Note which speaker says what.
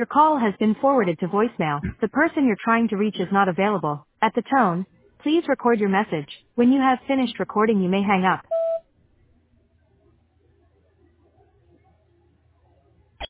Speaker 1: call has been forwarded to voicemail. The person you're trying to reach is not available. At the tone, please record your message. When you have finished recording, you may hang up.